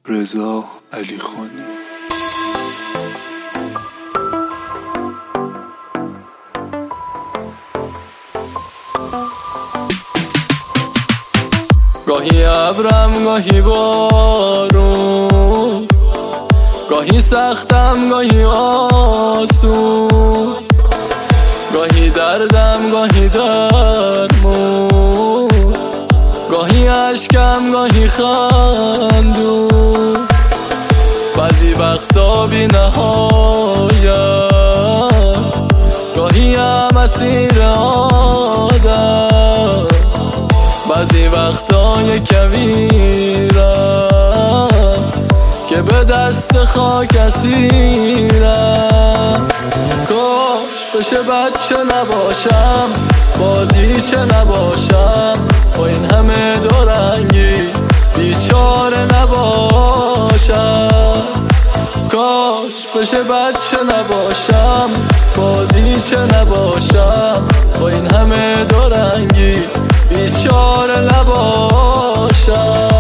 رضا علیخانی. گاهی ابرم گاهی بارون، گاهی سختم گاهی آسون، گاهی دردم گاهی درمون، گاهی عشقم گاهی خندون. بعضی وقتا بی نهایت، گاهی هم اسیر آدم، بعضی وقتا یک کویرم که به دست خاک اسیرم. کاش بشه بچه نباشم، بازیچه نباشم، با این همه دورنگی بیچاره نباشم. کاش بشه بچه نباشم، بازیچه نباشم، با این همه دورنگی بیچاره نباشم.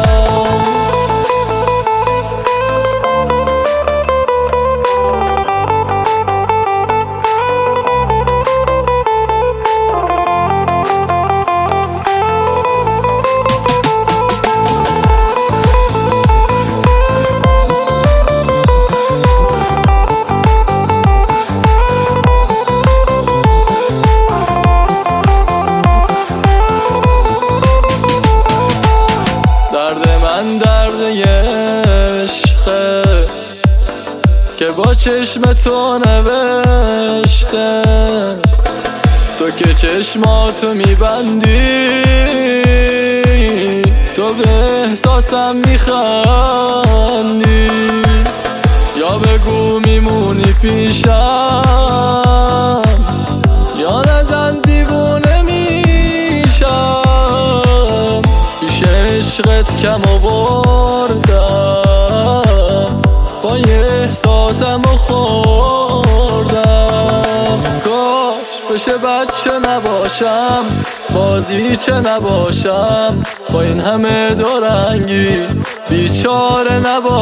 درد عشقه که با چشم تو نوشته، تو که چشماتو میبندی تو به احساسم میخندی، یا بگو میمونی پیشم یا نزن دیوونه میشم. پیش عشقت کم آوردم، با احساسم خوردم. کاش بشه بچه نباشم، بازیچه نباشم، با این همه دورنگی بیچاره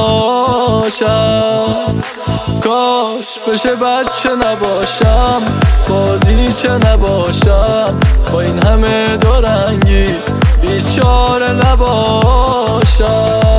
نباشم. کاش بشه بچه نباشم، بازیچه نباشم، با این همه دورنگی بیچاره نباشم.